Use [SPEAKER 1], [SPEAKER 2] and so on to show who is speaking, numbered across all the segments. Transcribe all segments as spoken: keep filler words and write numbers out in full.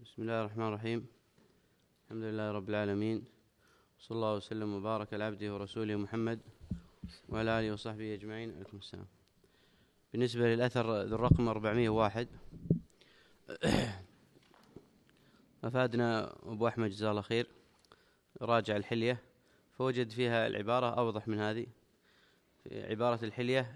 [SPEAKER 1] بسم الله الرحمن الرحيم. الحمد لله رب العالمين، صلى الله وسلم وبارك على عبده ورسوله محمد وعلى آله وصحبه أجمعين. عليكم السلام. بالنسبة للأثر ذو الرقم أربعمائة وواحد، أفادنا أبو أحمد جزاه الله خير راجع الحلية، فوجد فيها العبارة أوضح من هذه. في عبارة الحلية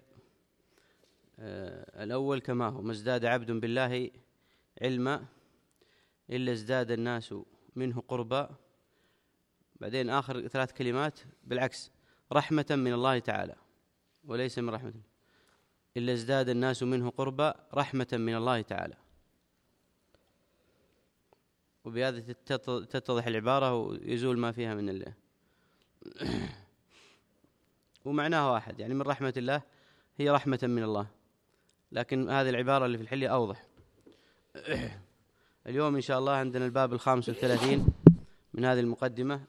[SPEAKER 1] الأول كما هو: ما ازداد عبد بالله علما إلا ازداد الناس منه قربا. بعدين آخر ثلاث كلمات بالعكس: رحمة من الله تعالى وليس من رحمة، إلا ازداد الناس منه قربا رحمة من الله تعالى. وبهذا تتضح العبارة ويزول ما فيها من الله. ومعناها واحد، يعني من رحمة الله هي رحمة من الله، لكن هذه العبارة اللي في الحلية أوضح. اليوم إن شاء الله عندنا الباب الخامس والثلاثين من هذه المقدمة،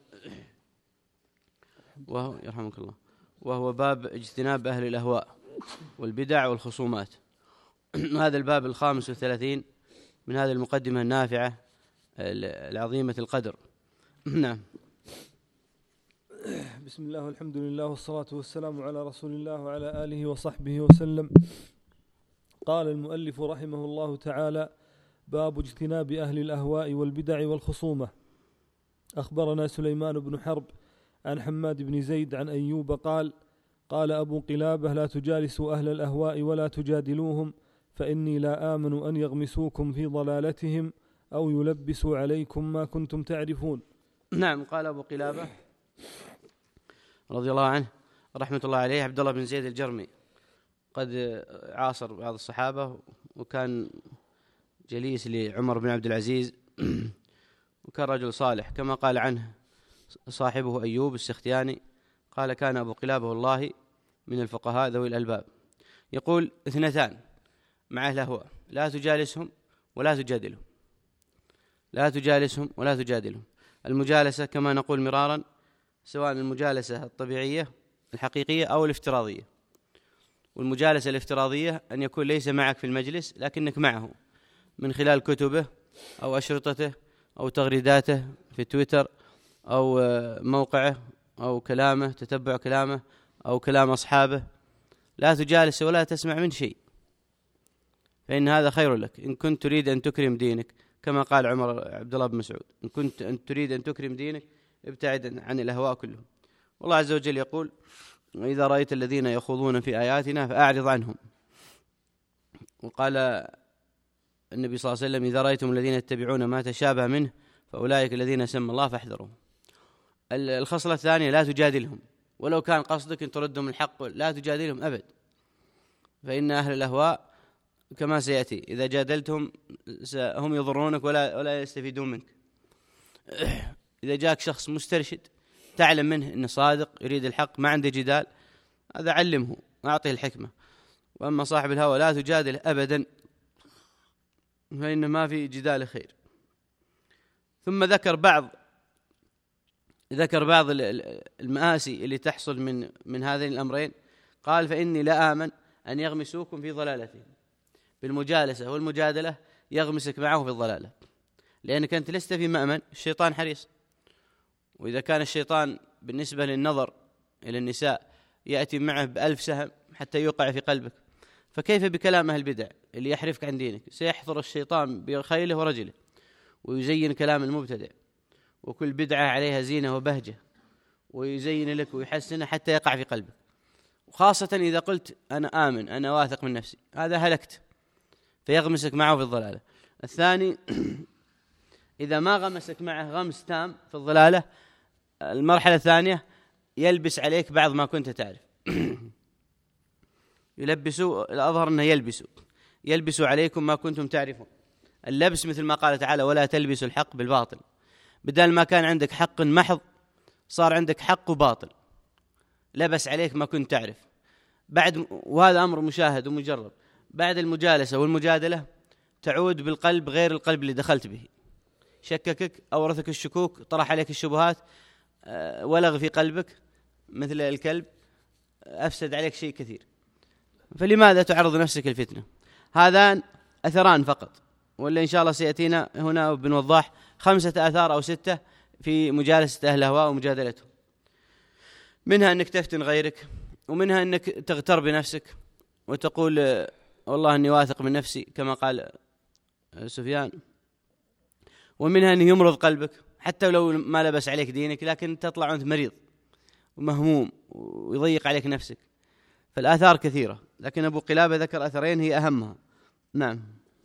[SPEAKER 1] وهو يرحمك الله وهو باب اجتناب أهل الأهواء والبدع والخصومات. هذا الباب الخامس والثلاثين من هذه المقدمة النافعة العظيمة القدر. نعم.
[SPEAKER 2] بسم الله والحمد لله والصلاة والسلام على رسول الله وعلى آله وصحبه وسلم. قال المؤلف رحمه الله تعالى: باب اجتناب أهل الأهواء والبدع والخصومة. أخبرنا سليمان بن حرب عن حماد بن زيد عن أيوب قال: قال أبو قلابة: لا تجالسوا أهل الأهواء ولا تجادلوهم، فإني لا آمن أن يغمسوكم في ضلالتهم أو يلبسوا عليكم ما كنتم تعرفون.
[SPEAKER 1] نعم. قال أبو قلابة رضي الله عنه رحمة الله عليه عبد الله بن زيد الجرمي، قد عاصر بعض الصحابة وكان جليس لعمر بن عبد العزيز، وكان رجل صالح كما قال عنه صاحبه أيوب السختياني، قال: كان أبو قلابة والله من الفقهاء ذوي الألباب. يقول: اثنتان مع أهل الأهواء لا تجالسهم ولا تجادلهم. لا تجالسهم ولا تجادلهم. المجالسة كما نقول مرارا، سواء المجالسة الطبيعية الحقيقية أو الافتراضية. والمجالسة الافتراضية أن يكون ليس معك في المجلس لكنك معه من خلال كتبه أو أشرطته أو تغريداته في تويتر أو موقعه أو كلامه، تتبع كلامه أو كلام أصحابه. لا تجالس ولا تسمع من شيء، فإن هذا خير لك إن كنت تريد أن تكرم دينك، كما قال عمر عبد الله بن مسعود: إن كنت أن تريد أن تكرم دينك ابتعد عن الأهواء كلهم. والله عز وجل يقول: وإذا رأيت الذين يخوضون في آياتنا فأعرض عنهم. وقال النبي صلى الله عليه وسلم: إذا رأيتم الذين يتبعون ما تشابه منه فأولئك الذين سمى الله فاحذروا. الخصلة الثانية: لا تجادلهم، ولو كان قصدك أن تردهم الحق لا تجادلهم أبد، فإن أهل الأهواء كما سيأتي إذا جادلتهم هم يضرونك ولا ولا يستفيدون منك. إذا جاءك شخص مسترشد تعلم منه أنه صادق يريد الحق ما عنده جدال، هذا علمه أعطيه الحكمة. وأما صاحب الهوى لا تجادل أبدا، فإن ما في جدال خير. ثم ذكر بعض ذكر بعض المآسي اللي تحصل من من هذين الأمرين. قال: فإني لا آمن أن يغمسوكم في ضلالتهم. بالمجالسة والمجادلة يغمسك معه في الضلالة، لأنك أنت لست في مأمن، الشيطان حريص. وإذا كان الشيطان بالنسبة للنظر إلى النساء يأتي معه بألف سهم حتى يوقع في قلبك، فكيف بكلام أهل البدع اللي يحرفك عن دينك؟ سيحضر الشيطان بخيله ورجله ويزين كلام المبتدع، وكل بدعة عليها زينة وبهجة، ويزين لك ويحسنه حتى يقع في قلبك. وخاصة إذا قلت أنا آمن أنا واثق من نفسي، هذا هلكت، فيغمسك معه في الضلالة. الثاني إذا ما غمسك معه غمس تام في الضلالة، المرحلة الثانية يلبس عليك بعض ما كنت تعرف. يلبسوا، الأظهر أنه يلبسوا يلبسوا عليكم ما كنتم تعرفون. اللبس مثل ما قال تعالى: ولا تلبسوا الحق بالباطل. بدل ما كان عندك حق محض صار عندك حق وباطل، لبس عليك ما كنت تعرف. بعد وهذا أمر مشاهد ومجرب. بعد المجالسة والمجادلة تعود بالقلب غير القلب اللي دخلت به، شككك، أورثك الشكوك، طرح عليك الشبهات، ولغ في قلبك مثل الكلب، أفسد عليك شيء كثير. فلماذا تعرض نفسك الفتنة؟ هذان أثران فقط ولا إن شاء الله سيأتينا هنا ابن وضاح خمسة آثار أو ستة في مجالسة أهل الأهواء ومجادلتهم. منها أنك تفتن غيرك، ومنها أنك تغتر بنفسك وتقول والله أني واثق من نفسي كما قال سفيان، ومنها أنه يمرض قلبك حتى لو ما لبس عليك دينك، لكن تطلع أنت مريض ومهموم ويضيق عليك نفسك. فالآثار كثيرة، لكن أبو قلابة ذكر أثرين هي أهمها. نعم.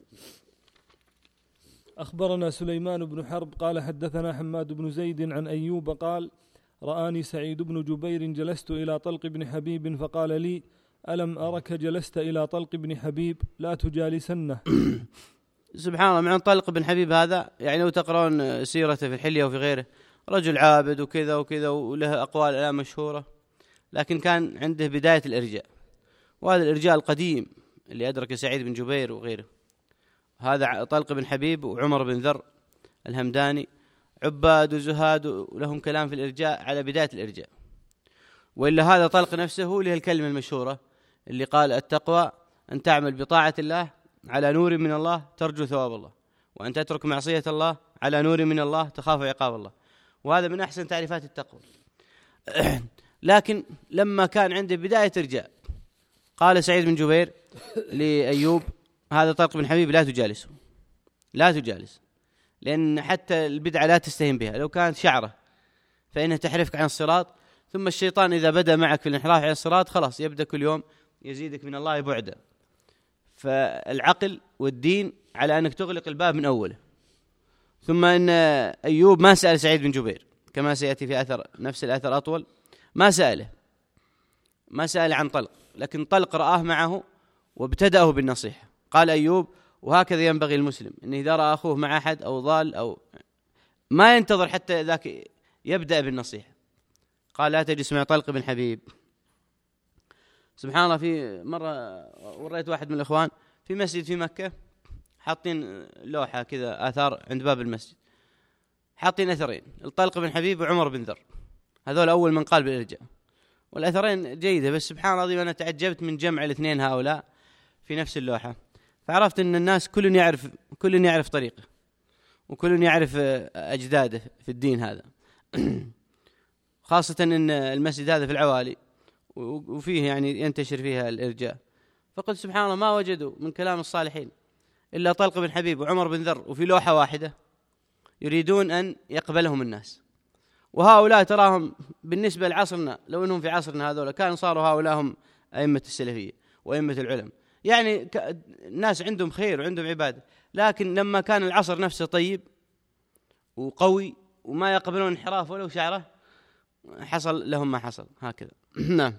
[SPEAKER 2] أخبرنا سليمان بن حرب قال حدثنا حماد بن زيد عن أيوب قال رآني سعيد بن جبير جلست إلى طلق بن حبيب فقال لي ألم أرك جلست إلى طلق بن حبيب لا تجالسنه.
[SPEAKER 1] سبحان الله. مع طلق بن حبيب هذا يعني لو تقرأون سيرته في الحلية وفي غيره، رجل عابد وكذا وكذا وله أقوال لا مشهورة، لكن كان عنده بداية الإرجاء، وهذا الإرجاء القديم اللي أدرك سعيد بن جبير وغيره. هذا طلق بن حبيب وعمر بن ذر الهمداني عباد وزهاد ولهم كلام في الإرجاء على بداية الإرجاء. وإلا هذا طلق نفسه له الكلمة المشهورة اللي قال التقوى أن تعمل بطاعة الله على نور من الله ترجو ثواب الله، وأن تترك معصية الله على نور من الله تخاف عقاب الله. وهذا من أحسن تعريفات التقوى. لكن لما كان عنده بداية إرجاء قال سعيد بن جبير لأيوب هذا طلق بن حبيب لا تجالسه، لا تجالس، لأن حتى البدعة لا تستهين بها، لو كانت شعرة فإنها تحرفك عن الصراط، ثم الشيطان إذا بدأ معك في الانحراف عن الصراط خلاص يبدأ كل يوم يزيدك من الله بعدا. فالعقل والدين على أنك تغلق الباب من أوله. ثم أن أيوب ما سأل سعيد بن جبير كما سيأتي في أثر نفس الأثر أطول، ما سأله ما سأل عن طلق، لكن طلق رآه معه وابتدأه بالنصيحة. قال أيوب وهكذا ينبغي المسلم إن إذا رأى أخوه مع أحد أو ضال أو ما ينتظر حتى ذاك يبدأ بالنصيحة. قال لا تجلس مع طلق بن حبيب. سبحان الله. في مرة وريت واحد من الإخوان في مسجد في مكة حاطين لوحة كذا آثار عند باب المسجد، حاطين أثرين الطلق بن حبيب وعمر بن ذر، هذول أول من قال بالإرجاء، والأثرين جيدة. بس سبحان الله العظيم أنا تعجبت من جمع الاثنين هؤلاء في نفس اللوحة، فعرفت أن الناس كل يعرف كل يعرف طريقه وكل يعرف أجداده في الدين هذا. خاصة أن المسجد هذا في العوالي وفيه يعني ينتشر فيها الإرجاء. فقلت سبحان الله ما وجدوا من كلام الصالحين إلا طلق بن حبيب وعمر بن ذر وفي لوحة واحدة يريدون أن يقبلهم الناس. وهؤلاء تراهم بالنسبة لعصرنا لو أنهم في عصرنا هذول كانوا صاروا هؤلاء هم أئمة السلفية وأئمة العلم، يعني الناس عندهم خير وعندهم عبادة، لكن لما كان العصر نفسه طيب وقوي وما يقبلون انحراف ولو شعره حصل لهم ما حصل هكذا. نعم.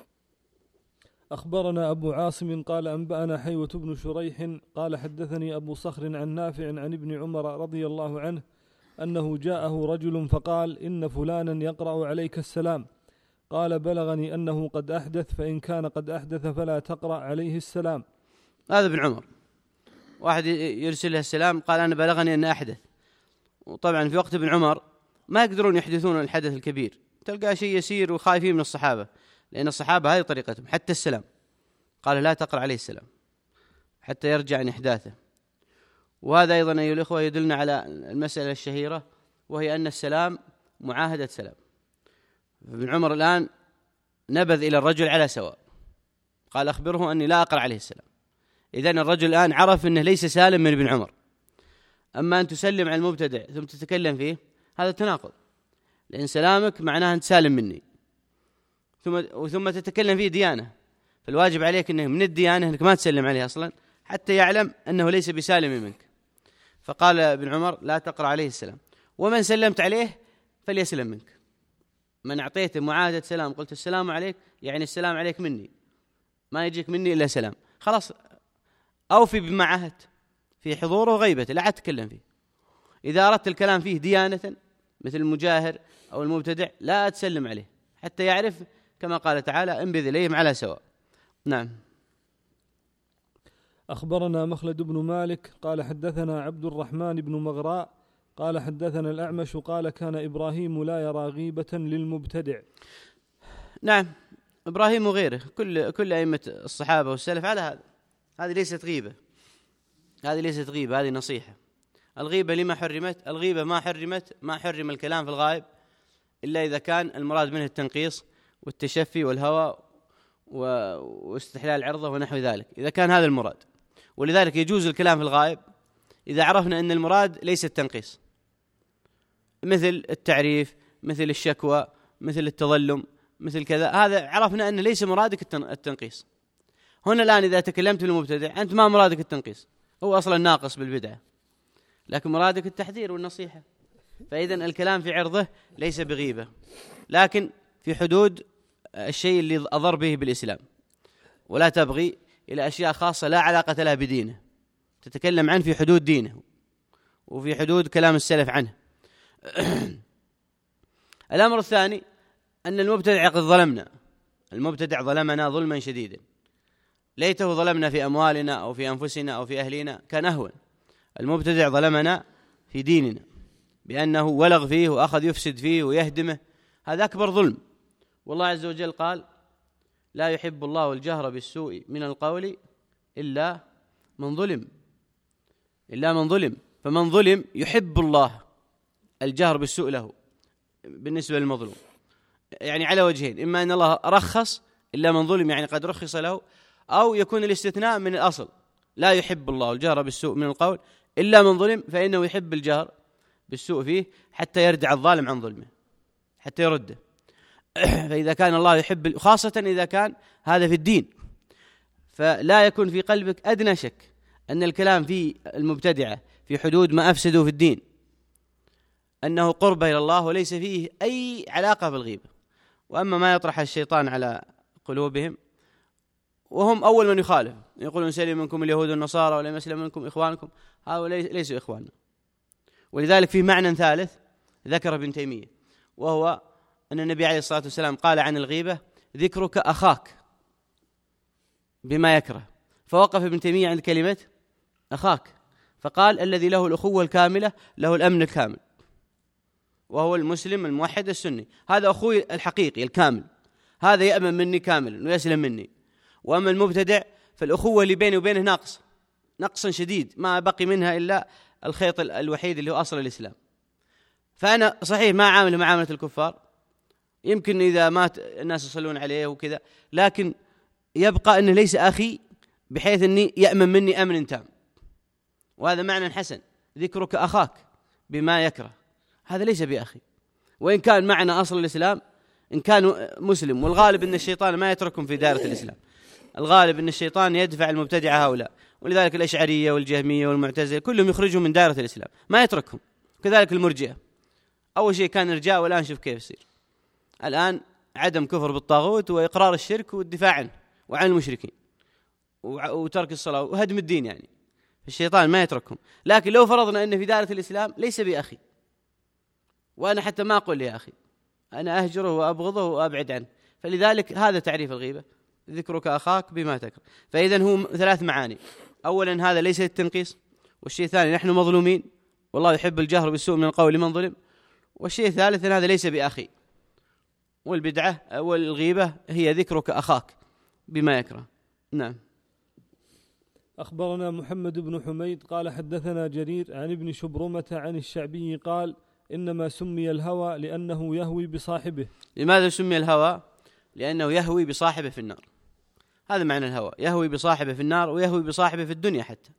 [SPEAKER 2] أخبرنا أبو عاصم قال أنبأنا حيوة بن شريح قال حدثني أبو صخر عن نافع عن ابن عمر رضي الله عنه أنه جاءه رجل فقال إن فلانا يقرأ عليك السلام، قال بلغني أنه قد أحدث، فإن كان قد أحدث فلا تقرأ عليه السلام.
[SPEAKER 1] هذا ابن عمر، واحد يرسل له السلام قال أنا بلغني أن أحدث. وطبعا في وقت ابن عمر ما يقدرون يحدثون الحدث الكبير، تلقى شيء يسير وخايفين من الصحابة، لأن الصحابة هذه طريقتهم حتى السلام قال لا تقرأ عليه السلام حتى يرجع عن إحداثه. وهذا أيضا أيها الإخوة يدلنا على المسألة الشهيرة، وهي أن السلام معاهدة سلام. ابن عمر الآن نبذ إلى الرجل على سواء، قال أخبره أني لا أقرأ عليه السلام. إذن الرجل الآن عرف أنه ليس سالم من ابن عمر. أما أن تسلم على المبتدع ثم تتكلم فيه هذا تناقض، لأن سلامك معناه أنت سالم مني ثم وثم تتكلم فيه ديانة، فالواجب عليك أنه من الديانة أنك ما تسلم عليه أصلا حتى يعلم أنه ليس بسالم منك. فقال ابن عمر لا تقرأ عليه السلام، ومن سلمت عليه فليسلم منك. من أعطيته معاهدة سلام قلت السلام عليك يعني السلام عليك مني، ما يجيك مني إلا سلام، خلاص أوفي بما عهدت في حضوره وغيبته لا تتكلم فيه. إذا أردت الكلام فيه ديانة مثل المجاهر أو المبتدع لا تسلم عليه حتى يعرف كما قال تعالى انبذ إليهم على سواء. نعم.
[SPEAKER 2] أخبرنا مخلد بن مالك قال حدثنا عبد الرحمن بن مغراء قال حدثنا الأعمش قال كان إبراهيم لا يرى غيبة للمبتدع.
[SPEAKER 1] نعم، إبراهيم وغيره كل كل أئمة الصحابة والسلف على هذا، هذه ليست غيبة، هذه ليست غيبة، هذه نصيحة. الغيبة لما حرمت؟ الغيبة ما حرمت ما حرم الكلام في الغائب إلا إذا كان المراد منه التنقيص والتشفي والهوى واستحلال عرضه ونحو ذلك، إذا كان هذا المراد. ولذلك يجوز الكلام في الغائب إذا عرفنا أن المراد ليس التنقيص، مثل التعريف، مثل الشكوى، مثل التظلم، مثل كذا، هذا عرفنا أن ليس مرادك التنقيص. هنا الآن إذا تكلمت بالمبتدع أنت ما مرادك التنقيص، هو أصلا ناقص بالبدعة، لكن مرادك التحذير والنصيحة، فإذا الكلام في عرضه ليس بغيبة، لكن في حدود الشيء اللي أضر به بالإسلام، ولا تبغي إلى أشياء خاصة لا علاقة لها بدينه، تتكلم عنه في حدود دينه وفي حدود كلام السلف عنه. الأمر الثاني أن المبتدع قد ظلمنا، المبتدع ظلمنا ظلما شديدا، ليته ظلمنا في أموالنا أو في أنفسنا أو في أهلنا كان أهون. المبتدع ظلمنا في ديننا بأنه ولغ فيه وأخذ يفسد فيه ويهدمه، هذا أكبر ظلم. والله عز وجل قال: لا يحب الله الجهر بالسوء من القول إلا من ظلم، إلا من ظلم. فمن ظلم يحب الله الجهر بالسوء له بالنسبة للمظلوم، يعني على وجهين: إما أن الله رخص إلا من ظلم، يعني قد رخص له، أو يكون الاستثناء من الأصل: لا يحب الله الجهر بالسوء من القول إلا من ظلم، فإنه يحب الجهر بالسوء فيه حتى يردع الظالم عن ظلمه، حتى يرده. فإذا كان الله يحب، خاصة إذا كان هذا في الدين، فلا يكون في قلبك أدنى شك أن الكلام في المبتدعة في حدود ما أفسدوا في الدين أنه قرب إلى الله وليس فيه أي علاقة بالغيبة. وأما ما يطرح الشيطان على قلوبهم وهم أول من يخالف، يقولون: سلم منكم اليهود والنصارى ولم يسلم منكم إخوانكم، هؤلاء ليسوا إخواننا. ولذلك في معنى ثالث ذكر ابن تيمية، وهو أن النبي عليه الصلاة والسلام قال عن الغيبة: ذكرك أخاك بما يكره. فوقف ابن تيمية عند كلمة أخاك، فقال: الذي له الأخوة الكاملة له الأمن الكامل، وهو المسلم الموحد السني، هذا أخوي الحقيقي الكامل، هذا يأمن مني كاملا ويسلم مني. وأما المبتدع فالأخوة اللي بيني وبينه ناقص نقصا شديد، ما بقي منها إلا الخيط الوحيد اللي هو أصل الإسلام. فأنا صحيح ما عامله معاملة الكفار، يمكن إذا مات الناس يصلون عليه وكذا، لكن يبقى أنه ليس أخي بحيث أني يأمن مني أمن تام، وهذا معنى حسن: ذكرك أخاك بما يكره، هذا ليس بأخي. وإن كان معنى أصل الإسلام إن كان مسلم، والغالب أن الشيطان ما يتركهم في دائرة الإسلام، الغالب أن الشيطان يدفع المبتدع هؤلاء، ولذلك الأشعرية والجهمية والمعتزلة كلهم يخرجوا من دائرة الإسلام، ما يتركهم. كذلك المرجئة، أول شيء كان إرجاء، والآن شوف كيف يصير الآن: عدم كفر بالطاغوت وإقرار الشرك والدفاع عنه وعن المشركين وترك الصلاة وهدم الدين. يعني الشيطان ما يتركهم. لكن لو فرضنا أن في دائرة الإسلام ليس بأخي، وأنا حتى ما أقول يا أخي، أنا أهجره وأبغضه وأبعد عنه. فلذلك هذا تعريف الغيبة: ذكرك أخاك بما تكره. فإذن هو ثلاث معاني: أولا هذا ليس التنقيص، والشيء الثاني نحن مظلومين والله يحب الجهر بالسوء من القول لمن ظلم، والشيء الثالث هذا ليس بأخي. والبدعة والغيبة هي ذكرك أخاك بما يكره. نعم.
[SPEAKER 2] أخبرنا محمد بن حميد قال حدثنا جرير عن ابن شبرمة عن الشعبي قال: إنما سمي الهوى لأنه يهوي بصاحبه.
[SPEAKER 1] لماذا سمي الهوى؟ لأنه يهوي بصاحبه في النار، هذا معنى الهوى، يهوي بصاحبه في النار ويهوي بصاحبه في الدنيا. حتى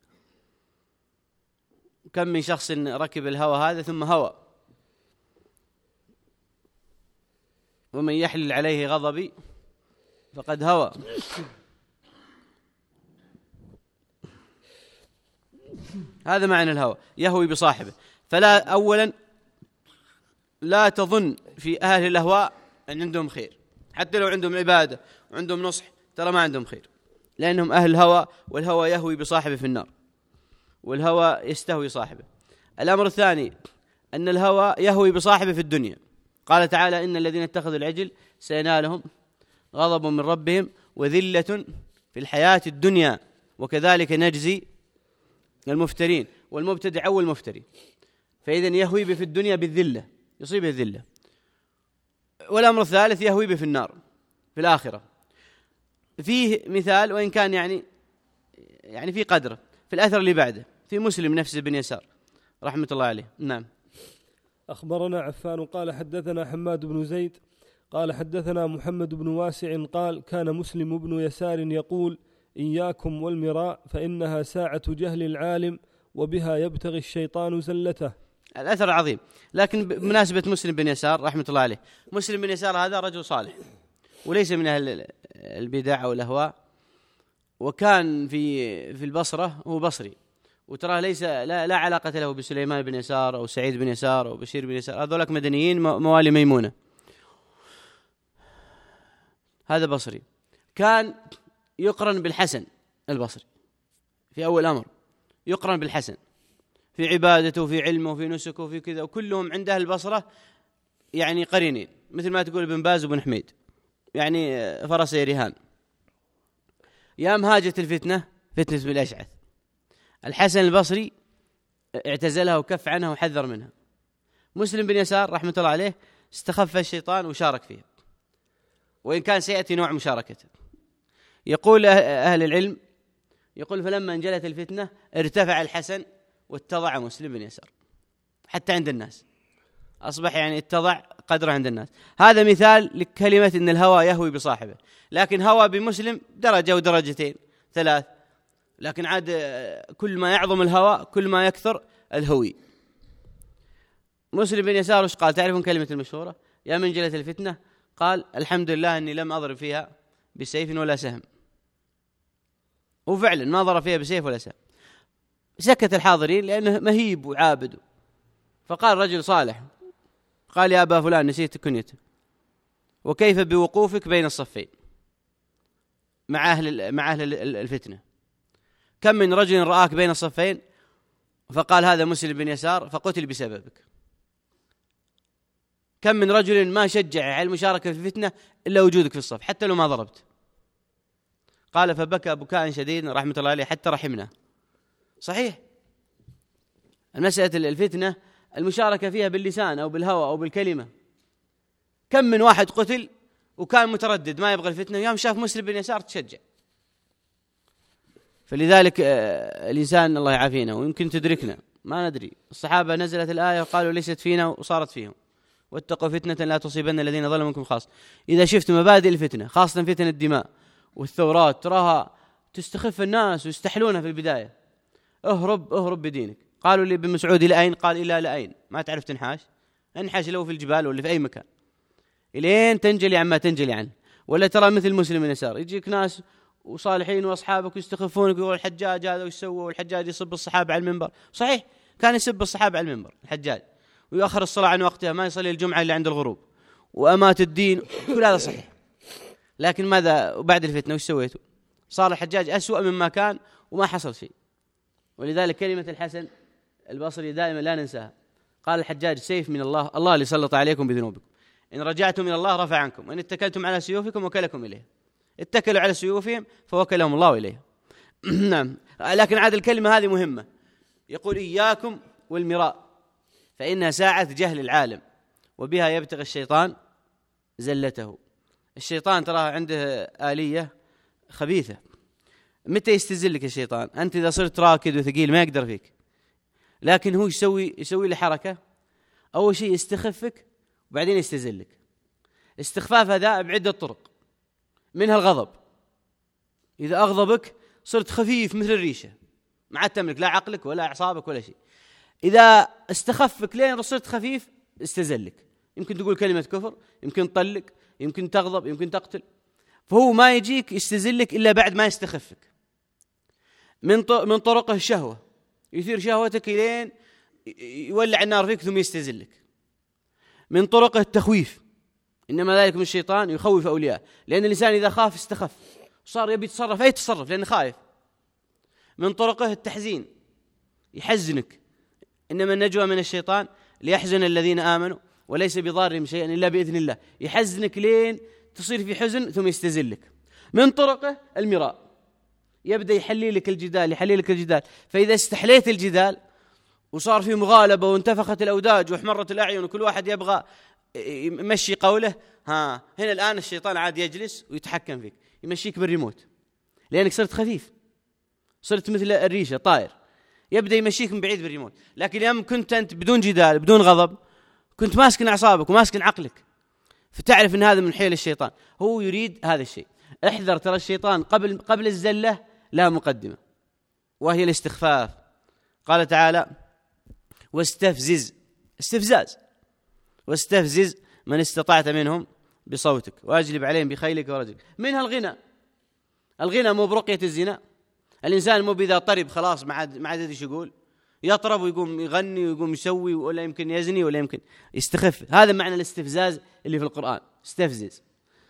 [SPEAKER 1] كم من شخص ركب الهوى هذا ثم هوى. ومن يحلل عليه غضبي فقد هوى. هذا معنى الهوى، يهوي بصاحبه. فلا أولا لا تظن في أهل الأهواء أن عندهم خير، حتى لو عندهم عبادة وعندهم نصح، ترى ما عندهم خير، لأنهم أهل الهوى، والهوى يهوي بصاحبه في النار، والهوى يستهوي صاحبه. الأمر الثاني أن الهوى يهوي بصاحبه في الدنيا. قال تعالى: إن الذين اتخذوا العجل سينالهم غضب من ربهم وذلة في الحياة الدنيا وكذلك نجزي المفترين. والمبتدع أول مفتري، فإذا يهوي به في الدنيا بالذلة، يصيبه الذلة. والأمر الثالث يهوي به في النار في الآخرة. فيه مثال وإن كان يعني يعني في قدره: في الأثر اللي بعده في مسلم نفسه بن يسار رحمة الله عليه. نعم.
[SPEAKER 2] أخبرنا عفان قال حدثنا حماد بن زيد قال حدثنا محمد بن واسع قال كان مسلم بن يسار يقول إياكم والمراء فإنها ساعة جهل العالم وبها يبتغي الشيطان زلته.
[SPEAKER 1] الأثر عظيم. لكن بمناسبة مسلم بن يسار رحمة الله عليه، مسلم بن يسار هذا رجل صالح وليس من أهل البدع أو الأهواء، وكان في في البصرة، هو بصري، وترى ليس لا, لا علاقة له بسليمان بن يسار أو سعيد بن يسار أو بشير بن يسار، هذولك مدنيين موالي ميمونة. هذا بصري، كان يقرن بالحسن البصري في أول أمر، يقرن بالحسن في عبادته وفي علمه وفي نسكه وفي كذا، وكلهم عند أهل البصرة يعني قرينين، مثل ما تقول ابن باز وابن حميد، يعني فرسي رهان. يام هاجت الفتنة، فتنة بالأشعث، الحسن البصري اعتزلها وكف عنها وحذر منها. مسلم بن يسار رحمة الله عليه استخف الشيطان وشارك فيها، وإن كان سيأتي نوع مشاركته. يقول أهل العلم، يقول فلما انجلت الفتنة ارتفع الحسن واتضع مسلم بن يسار حتى عند الناس، أصبح يعني اتضع قدره عند الناس. هذا مثال لكلمة إن الهوى يهوي بصاحبه، لكن هوى بمسلم درجة ودرجتين ثلاث، لكن عاد كل ما يعظم الهوى كل ما يكثر الهوي. مسلم بن يسار وش قال؟ تعرفون كلمة المشهورة يا من جلت الفتنة؟ قال الحمد لله أني لم أضرب فيها بسيف ولا سهم. وفعلا ما ضرب فيها بسيف ولا سهم. سكت الحاضرين لأنه مهيب وعابد. فقال رجل صالح، قال يا أبا فلان نسيت كنيته، وكيف بوقوفك بين الصفين مع أهل مع أهل الفتنة؟ كم من رجل رآك بين الصفين فقال هذا مسلم بن يسار فقتل بسببك. كم من رجل ما شجع على المشاركة في الفتنة إلا وجودك في الصف حتى لو ما ضربت. قال فبكى بكاء شديد رحمة الله عليه حتى رحمنا. صحيح المسألة الفتنة المشاركة فيها باللسان أو بالهوى أو بالكلمة. كم من واحد قتل وكان متردد ما يبغى الفتنة، يوم شاف مسلم بن يسار تشجع. فلذلك الإنسان الله يعافينا ويمكن تدركنا ما ندري، الصحابة نزلت الآية وقالوا ليست فينا وصارت فيهم، واتقوا فتنة لا تصيبن الذين ظلموا منكم خاصة. إذا شفت مبادئ الفتنة خاصة فتنة الدماء والثورات تراها تستخف الناس ويستحلونها في البداية، اهرب اهرب بدينك. قالوا لي ابن مسعود إلى أين؟ قال إلى لأين؟ ما تعرف تنحاش، انحاش لو في الجبال ولا في أي مكان إلين تنجلي عما تنجلي عنه. ولا ترى مثل مسلم بن يسار يجيك ناس وصالحين وأصحابك يستخفونك ويقول الحجاج هذا ويسوى، والحجاج يصب الصحابة على المنبر. صحيح كان يسب الصحابة على المنبر الحجاج، ويؤخر الصلاة عن وقتها، ما يصلي الجمعة إلا عند الغروب، وأمات الدين، كل هذا صحيح. لكن ماذا بعد الفتنة وش سويته؟ صار الحجاج أسوأ مما كان وما حصل شيء. ولذلك كلمة الحسن البصري دائما لا ننساها، قال الحجاج سيف من الله، الله اللي سلط عليكم بذنوبكم، إن رجعتم من الله رفع عنكم، وإن اتكلتم على سيوفكم وكلكم إليه. اتكلوا على سيوفهم فوكلهم الله إليه. نعم. لكن عاد الكلمة هذه مهمة، يقول إياكم والمراء فإنها ساعة جهل العالم وبها يبتغي الشيطان زلته. الشيطان ترى عنده آلية خبيثة. متى يستزلك الشيطان؟ أنت إذا صرت راكد وثقيل ما يقدر فيك، لكن هو يسوي يسوي له حركة. أول شيء يستخفك وبعدين يستزلك. استخفاف هذا بعدة طرق، منها الغضب. إذا أغضبك صرت خفيف مثل الريشة، ما عاد تملك لا عقلك ولا أعصابك ولا شيء. إذا استخفك لين صرت خفيف استزلك، يمكن تقول كلمة كفر، يمكن تطلق، يمكن تغضب، يمكن تقتل. فهو ما يجيك يستزلك إلا بعد ما يستخفك. من من طرقه الشهوة، يثير شهوتك لين يولع النار فيك ثم يستزلك. من طرقه التخويف، إنما ذلك من الشيطان يخوف أولياء، لأن الإنسان إذا خاف استخف صار يبي يتصرف أي تصرف لأنه خايف. من طرقه التحزين، يحزنك، إنما النجوى من الشيطان ليحزن الذين آمنوا وليس بضارهم شيئا إلا بإذن الله. يحزنك لين تصير في حزن ثم يستزلك. من طرقه المراء، يبدأ يحلي لك الجدال يحلي لك الجدال فإذا استحليت الجدال وصار في مغالبة وانتفخت الأوداج واحمرت الأعين وكل واحد يبغى يمشي قوله، ها هنا الآن الشيطان عاد يجلس ويتحكم فيك، يمشيك بالريموت، لأنك صرت خفيف، صرت مثل الريشة طائر، يبدأ يمشيك من بعيد بالريموت. لكن يوم كنت أنت بدون جدال بدون غضب كنت ماسك أعصابك وماسك عقلك، فتعرف أن هذا من حيل الشيطان. هو يريد هذا الشيء. احذر، ترى الشيطان قبل قبل الزلة لا مقدمة، وهي الاستخفاف. قال تعالى: واستفزز، استفزاز، واستفزز من استطعت منهم بصوتك واجلب عليهم بخيلك ورجلك. منها الغنى. الغنى مو برقية الزنا. الإنسان مو بإذا طرب خلاص ما عاد ما عاد ايش يقول، يطرب ويقوم يغني ويقوم يسوي، ولا يمكن يزني ولا يمكن يستخف. هذا معنى الاستفزاز اللي في القرآن، استفزز.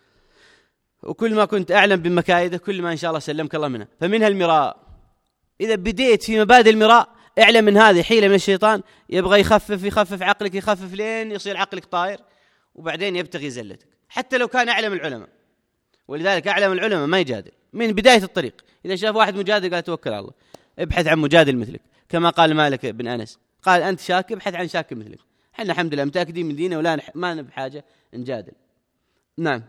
[SPEAKER 1] وكل ما كنت أعلم بمكايده كل ما إن شاء الله سلمك الله منها. فمنها المراء. إذا بديت في مبادئ المراء اعلم من هذه حيلة من الشيطان، يبغى يخفف يخفف عقلك يخفف لين يصير عقلك طاير، وبعدين يبتغي زلتك حتى لو كان أعلم العلماء. ولذلك أعلم العلماء ما يجادل من بداية الطريق. إذا شاف واحد مجادل قال توكل على الله، ابحث عن مجادل مثلك، كما قال مالك بن أنس قال: أنت شاك، ابحث عن شاك مثلك. حنا الحمد لله متأكدين من دينه ولا نح... ما بحاجة نجادل. نعم.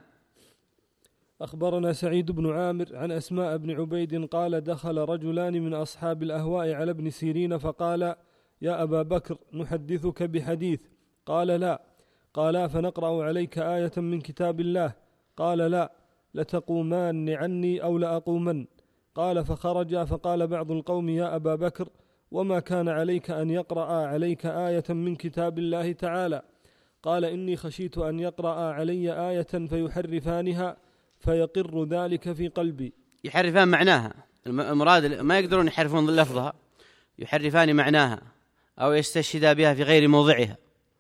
[SPEAKER 2] أخبرنا سعيد بن عامر عن أسماء بن عبيد قال: دخل رجلان من أصحاب الأهواء على ابن سيرين فقال: يا أبا بكر نحدثك بحديث؟ قال: لا. قالا: فنقرأ عليك آية من كتاب الله؟ قال: لا. لتقومان عني أو لأقومن؟ قال: فخرجا فقال بعض القوم: يا أبا بكر وما كان عليك أن يقرأ عليك آية من كتاب الله تعالى؟ قال: إني خشيت أن يقرأ علي آية فيحرفانها فيقر ذلك في قلبي.
[SPEAKER 1] يحرفان معناها، المراد ما يقدرون يحرفون لفظها، يحرفان معناها أو يستشهدا بها في غير موضعها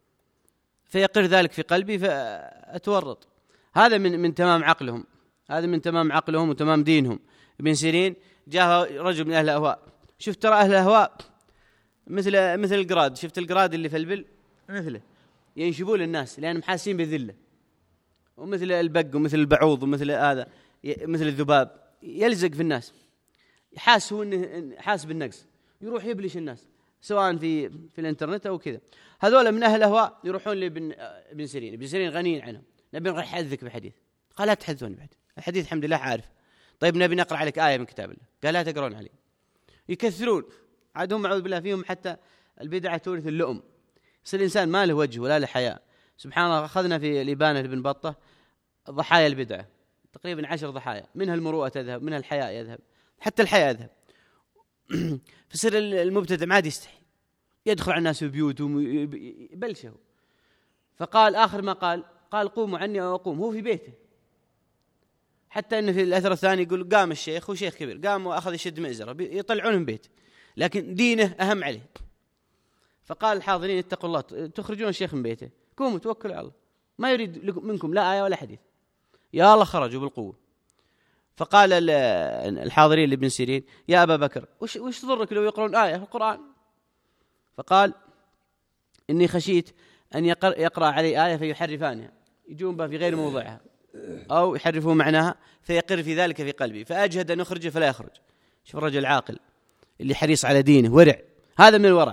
[SPEAKER 1] فيقر ذلك في قلبي فأتورط. هذا من من تمام عقلهم، هذا من تمام عقلهم وتمام دينهم. ابن سيرين جاء رجل من أهل الأهواء. شفت ترى أهل الأهواء مثل مثل القراد، شفت القراد اللي في البل مثله ينشبون الناس لأنهم حاسين بالذلة، ومثل البق ومثل البعوض ومثل هذا مثل الذباب يلزق في الناس، حاس هو إنه حاس بالنقص، يروح يبلش الناس سواء في في الانترنت أو كذا. هذول من أهل الأهواء يروحون لابن ابن سيرين. ابن سيرين غنيين عنهم، نبي نحدثك بحديث. قال: لا تحدثوني بحديث، الحديث الحمد لله عارف. طيب نبي نقرأ عليك آية من كتاب الله. قال: لا تقرون علي. يكثرون عاد هم أعوذ بالله فيهم حتى البدعة تورث اللؤم. يصير الإنسان ما له وجه ولا له حياء. سبحان الله، أخذنا في الإبانة لابن بطة ضحايا البدعة تقريبا عشر ضحايا، منها المروءة تذهب، منها الحياء يذهب، حتى الحياء يذهب. فصير المبتدع ما عاد يستحي، يدخل على الناس في بيوتهم يبلشه. فقال آخر ما قال قال: قوموا عني أو أقوم. هو في بيته، حتى أن في الأثر الثاني يقول: قام الشيخ وشيخ كبير، قام وأخذ يشد مئزرة يطلعون من بيته، لكن دينه أهم عليه. فقال الحاضرين: اتقوا الله، تخرجون الشيخ من بيته، قوموا توكلوا على الله، ما يريد منكم لا آية ولا حديث. يا الله خرجوا بالقوة. فقال الحاضرين لابن سيرين: يا أبا بكر وش, وش تضرك لو يقرون آية في القرآن؟ فقال: إني خشيت أن يقرأ, يقرأ علي آية فيحرفانها، يجون بها في غير موضعها أو يحرفوا معناها فيقر في ذلك في قلبي، فأجهد أن يخرج فلا يخرج. شوف الرجل العاقل اللي حريص على دينه ورع، هذا من الورع.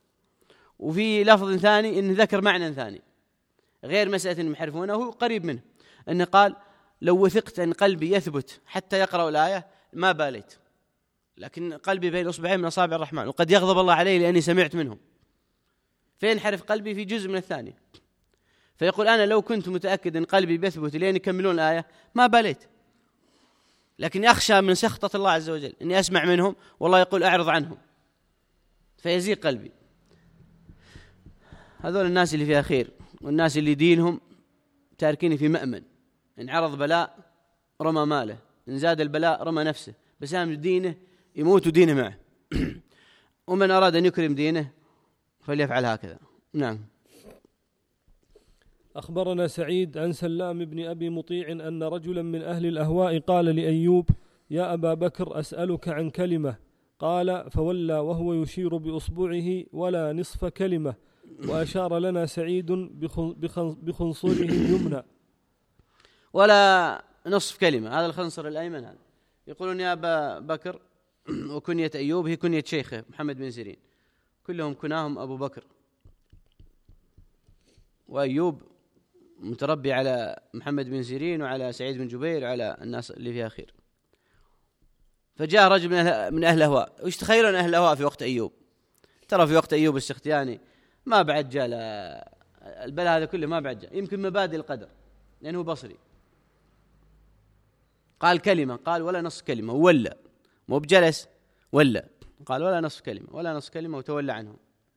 [SPEAKER 1] وفي لفظ ثاني إن ذكر معنى ثاني غير مسألة أن يحرفونه، وهو قريب منه، أنه قال: لو وثقت أن قلبي يثبت حتى يقرأ الآية ما باليت، لكن قلبي بين أصبعين من أصابع الرحمن، وقد يغضب الله عليه لأني سمعت منهم، فينحرف قلبي في جزء من الثاني. فيقول: أنا لو كنت متأكد أن قلبي بيثبت لين يكملون الآية ما باليت، لكن أخشى من سخطة الله عز وجل أني أسمع منهم والله يقول أعرض عنهم فيزيق قلبي. هذول الناس اللي فيها خير، والناس اللي دينهم تاركين في مأمن. إن عرض بلاء رمى ماله، إن زاد البلاء رمى نفسه، بسام دينه يموت دينه معه. ومن أراد أن يكرم دينه فليفعل هكذا. نعم.
[SPEAKER 2] أخبرنا سعيد عن سلام بن أبي مطيع أن رجلا من أهل الأهواء قال لأيوب: يا أبا بكر أسألك عن كلمة. قال: فولى وهو يشير بأصبعه ولا نصف كلمة، وأشار لنا سعيد بخنصره اليمنى.
[SPEAKER 1] ولا نصف كلمة، هذا الخنصر الأيمن هذا. يقولون يا أبا بكر، وكنية أيوب هي كنية شيخه محمد بن سيرين، كلهم كناهم أبو بكر. وأيوب متربي على محمد بن سيرين وعلى سعيد بن جبير وعلى الناس اللي فيها خير. فجاء رجل من أهل الأهواء. وش تخيلون أهل الأهواء في وقت أيوب؟ ترى في وقت أيوب السختياني ما بعد جاء البلاء هذا كله، ما بعد جاء، يمكن مبادئ القدر لأنه بصري. قال كلمة، قال ولا نص كلمة، ولا مو بجلس، ولا قال ولا نص كلمة، ولا نص كلمة، وتولى عنهم.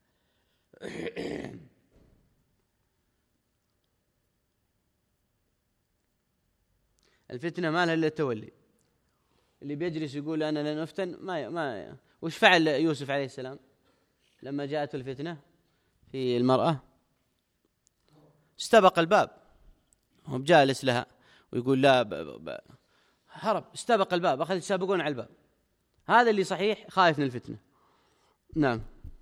[SPEAKER 1] الفتنة ما لها إلا التولي. اللي بيجلس يقول أنا لن أفتن ما ما وش فعل يوسف عليه السلام لما جاءته الفتنة في المرأة؟ استبق الباب، هم جالس لها ويقول لا ب ب هرب، استبق الباب، أخذ يسابقون على الباب. هذا اللي صحيح خايف من الفتنة. نعم.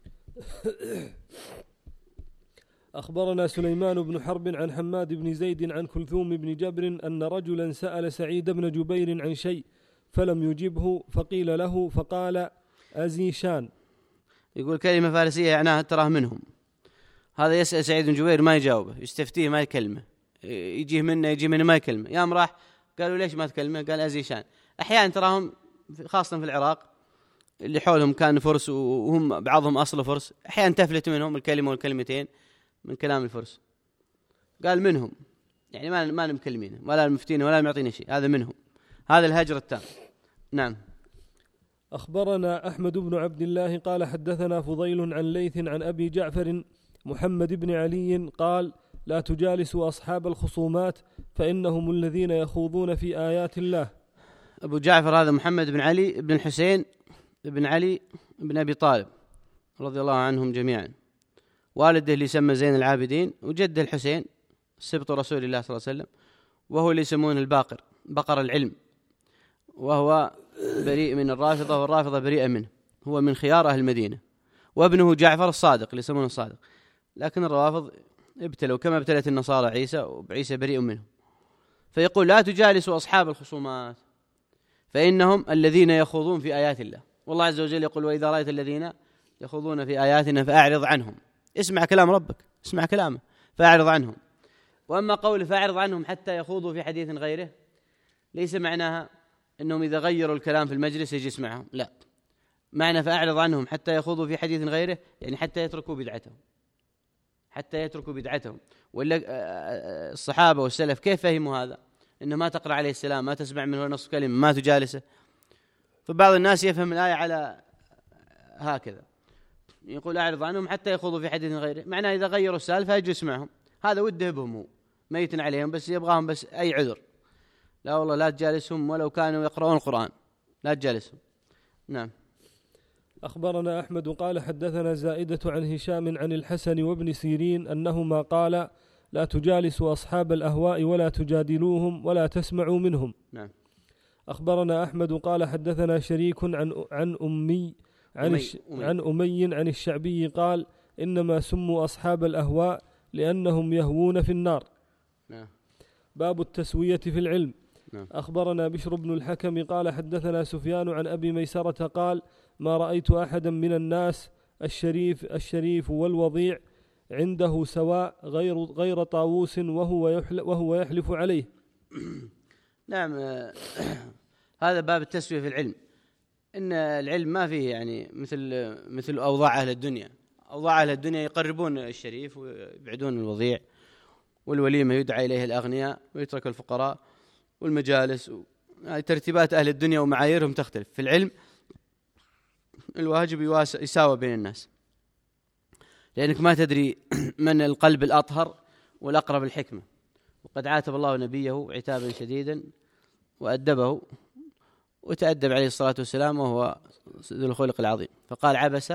[SPEAKER 2] أخبرنا سليمان بن حرب عن حماد بن زيد عن كلثوم بن جبر أن رجلا سأل سعيد بن جبير عن شيء فلم يجبه، فقيل له فقال أزيشان.
[SPEAKER 1] يقول كلمة فارسية يعناها تراه منهم. هذا يسأل سعيد بن جبير ما يجاوبه، يستفتيه ما يكلمه، يجيه منه يجي منه ما يكلمه. يام راح قالوا ليش ما تكلمه؟ قال أزيشان. أحيانا تراهم خاصة في العراق اللي حولهم كان فرس وهم بعضهم أصل فرس، أحيانا تفلت منهم الكلمة والكلمتين من كلام الفرس. قال منهم، يعني ما ما نمكلمينه ولا المفتين ولا معطينا شيء، هذا منهم، هذا الهجر التام. نعم.
[SPEAKER 2] أخبرنا أحمد بن عبد الله قال حدثنا فضيل عن ليث عن أبي جعفر محمد بن علي قال لا تجالسوا أصحاب الخصومات فإنهم الذين يخوضون في آيات الله.
[SPEAKER 1] أبو جعفر هذا محمد بن علي بن الحسين بن علي بن أبي طالب رضي الله عنهم جميعا، والده اللي يسمى زين العابدين، وجده الحسين سبط رسول الله صلى الله عليه وسلم، وهو اللي يسمونه الباقر، بقر العلم، وهو بريء من الرافضة والرافضة بريئة منه، هو من خيار أهل المدينة. وابنه جعفر الصادق اللي يسمونه الصادق، لكن الروافض ابتلوا كما ابتلت النصارى عيسى، وعيسى بريء منهم. فيقول لا تجالسوا أصحاب الخصومات فإنهم الذين يخوضون في آيات الله. والله عز وجل يقول وإذا رأيت الذين يخوضون في آياتنا فأعرض عنهم. اسمع كلام ربك، اسمع كلامه، فأعرض عنهم. وأما قول فأعرض عنهم حتى يخوضوا في حديث غيره، ليس معناها أنهم إذا غيروا الكلام في المجلس يجي يسمعهم، لا، معنى فأعرض عنهم حتى يخوضوا في حديث غيره يعني حتى يتركوا بدعتهم، حتى يتركوا بدعتهم. ولا الصحابة والسلف كيف فهموا هذا؟ إنه ما تقرأ عليه السلام، ما تسمع منه نصف كلمة، ما تجالسه. فبعض الناس يفهم الآية على هكذا، يقول أعرض عنهم حتى يخوضوا في حديث غيره، معناه إذا غيروا السالفة يجلس معهم. هذا وده بهم، هو ميت عليهم، بس يبغاهم بس أي عذر. لا والله لا تجالسهم ولو كانوا يقرؤون القرآن، لا تجالسهم. نعم.
[SPEAKER 2] أخبرنا أحمد قال حدثنا زائدة عن هشام عن الحسن وابن سيرين أنهما قال لا تجالسوا أصحاب الأهواء ولا تجادلوهم ولا تسمعوا منهم.
[SPEAKER 1] نعم.
[SPEAKER 2] أخبرنا أحمد قال حدثنا شريك عن عن أمي عن
[SPEAKER 1] أمي
[SPEAKER 2] الش
[SPEAKER 1] أمي.
[SPEAKER 2] عن أمي عن الشعبي قال إنما سموا أصحاب الأهواء لأنهم يهوون في النار.
[SPEAKER 1] نعم.
[SPEAKER 2] باب التسوية في العلم.
[SPEAKER 1] نعم.
[SPEAKER 2] أخبرنا بشر بن الحكم قال حدثنا سفيان عن أبي ميسرة قال ما رأيت أحدا من الناس الشريف الشريف والوضيع عنده سواء غير غير طاووس وهو يحلف وهو يحلف عليه.
[SPEAKER 1] نعم. هذا باب التسوية في العلم. إن العلم ما فيه يعني مثل مثل أوضاع أهل الدنيا. أوضاع أهل الدنيا يقربون الشريف ويبعدون الوضيع، والوليمة يدعى إليه الأغنياء ويترك الفقراء، والمجالس و... يعني ترتيبات أهل الدنيا ومعاييرهم تختلف. في العلم الواجب يواس... يساوى بين الناس، لأنك ما تدري من القلب الأطهر والأقرب الحكمة. وقد عاتب الله نبيه عتابا شديدا وأدبه، وتأدب عليه الصلاة والسلام وهو ذو الخلق العظيم، فقال عبس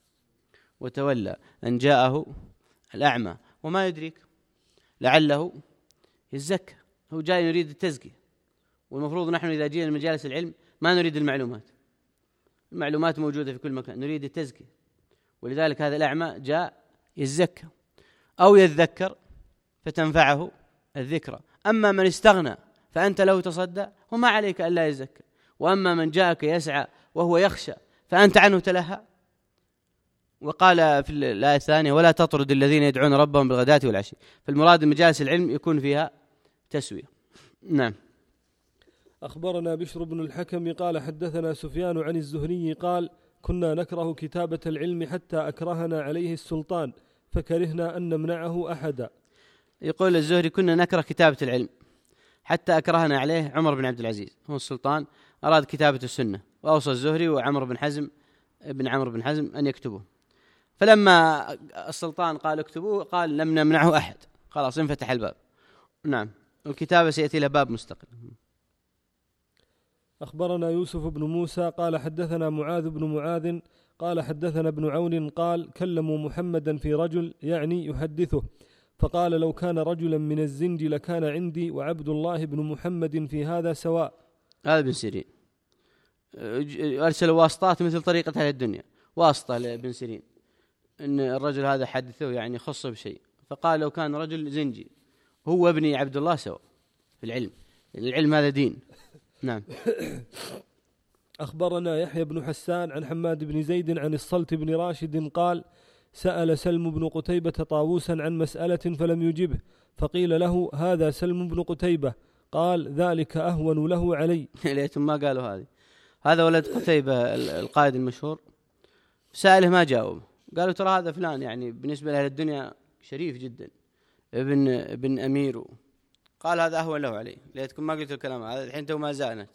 [SPEAKER 1] وتولى أن جاءه الأعمى وما يدريك لعله يزكى. هو جاي يريد التزكية، والمفروض نحن إذا جينا لمجالس العلم ما نريد المعلومات، المعلومات موجودة في كل مكان، نريد التزكية. ولذلك هذا الأعمى جاء يزكى أو يذكر فتنفعه الذكرى. أما من استغنى فأنت له تصدى وما عليك ألا يزكى، وأما من جاءك يسعى وهو يخشى فأنت عنه تلهى. وقال في الآية الثانية ولا تطرد الذين يدعون ربهم بالغداة والعشي. فالمراد مجالس العلم يكون فيها تسوية. نعم.
[SPEAKER 2] أخبرنا بشر بن الحكم قال حدثنا سفيان عن الزهري قال كنا نكره كتابة العلم حتى أكرهنا عليه السلطان فكرهنا أن نمنعه أحدا.
[SPEAKER 1] يقول الزهري كنا نكره كتابة العلم حتى أكرهنا عليه عمر بن عبد العزيز، هو السلطان أراد كتابة السنة، وأوصى الزهري وعمر بن حزم ابن عمرو بن حزم أن يكتبوه، فلما السلطان قال اكتبوه قال لم نمنعه أحد، خلاص انفتح الباب. نعم، والكتابة سيأتي لها باب مستقل.
[SPEAKER 2] أخبرنا يوسف بن موسى قال حدثنا معاذ بن معاذ قال حدثنا ابن عون قال كلموا محمدا في رجل يعني يحدثه، فقال لو كان رجلا من الزنج لكان عندي وعبد الله بن محمد في هذا سواء.
[SPEAKER 1] هذا ابن سيرين أرسل واسطات مثل طريقة أهل الدنيا، واسطة لابن سيرين أن الرجل هذا حدثه يعني خصه بشيء، فقال لو كان رجل زنجي هو ابني عبد الله سواء في العلم، العلم هذا دين. نعم.
[SPEAKER 2] أخبرنا يحيى بن حسان عن حماد بن زيد عن الصلت بن راشد قال سأل سلم بن قتيبة طاووسا عن مسألة فلم يجبه، فقيل له هذا سلم بن قتيبة، قال ذلك أهون له علي.
[SPEAKER 1] ليتم ما قالوا هذه. هذا ولد قتيبة القائد المشهور، سأله ما جاوب، قالوا ترى هذا فلان يعني بالنسبة لأهل الدنيا شريف جدا، ابن ابن أمير، قال هذا أهون له علي. ليتكم ما قلت الكلام هذا الحين تو ما زانت.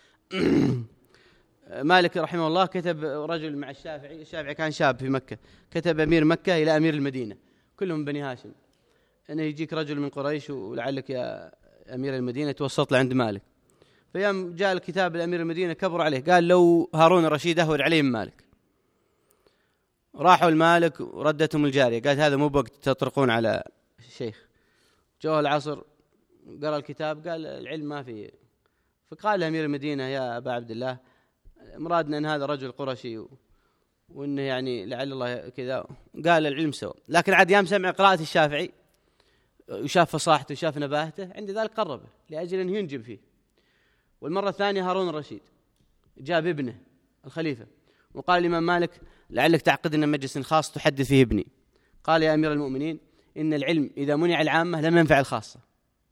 [SPEAKER 1] مالك رحمه الله كتب رجل مع الشافعي، الشافعي كان شاب في مكة، كتب أمير مكة إلى أمير المدينة كلهم بني هاشم، أنه يجيك رجل من قريش ولعلك يا أمير المدينة توسط له عند مالك. فيوم جاء الكتاب لأمير المدينة كبر عليه، قال لو هارون الرشيد أهون عليه من مالك. راحوا المالك وردتهم الجارية، قالت هذا مو بوقت تطرقون على الشيخ. جاء العصر قرأ الكتاب قال العلم ما فيه. فقال أمير المدينة يا أبا عبد الله مرادنا أن هذا رجل قرشي وأنه يعني لعل الله كذا، قال العلم سوا. لكن عاد يام سمع قراءة الشافعي وشاف فصاحته وشاف نباهته، عند ذلك قربه لأجل أن ينجب فيه. والمرة الثانية هارون الرشيد جاب ابنه الخليفة وقال الإمام مالك لعلك تعقد لنا مجلس خاص تحدث فيه ابني. قال يا أمير المؤمنين إن العلم إذا منع العامة لم ينفع الخاصة،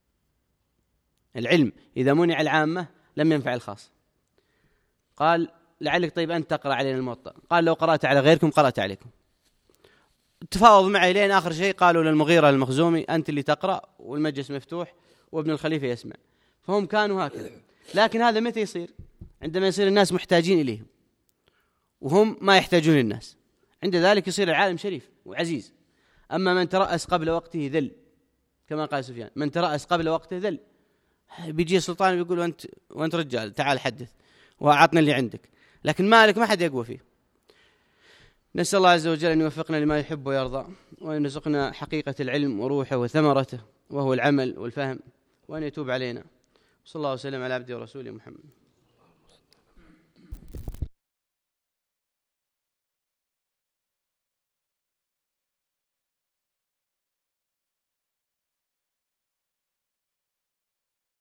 [SPEAKER 1] العلم إذا منع العامة لم ينفع الخاصة. قال لعلك طيب أنت تقرأ علينا الموطأ، قال لو قرأت على غيركم قرأت عليكم. تفاوض معي لين آخر شيء قالوا للمغيرة المخزومي أنت اللي تقرأ والمجلس مفتوح وابن الخليفة يسمع. فهم كانوا هكذا. لكن هذا متى يصير؟ عندما يصير الناس محتاجين إليهم وهم ما يحتاجون للناس، عند ذلك يصير العالم شريف وعزيز. أما من ترأس قبل وقته ذل، كما قال سفيان من ترأس قبل وقته ذل. بيجي السلطان ويقول وانت, وانت رجال تعال حدث وأعطنا اللي عندك، لكن مالك ما حد يقوى فيه. نسأل الله عز وجل أن يوفقنا لما يحب ويرضى، وأن يرزقنا حقيقة العلم وروحه وثمرته وهو العمل والفهم، وأن يتوب علينا. صلى الله وسلم على عبده ورسوله محمد.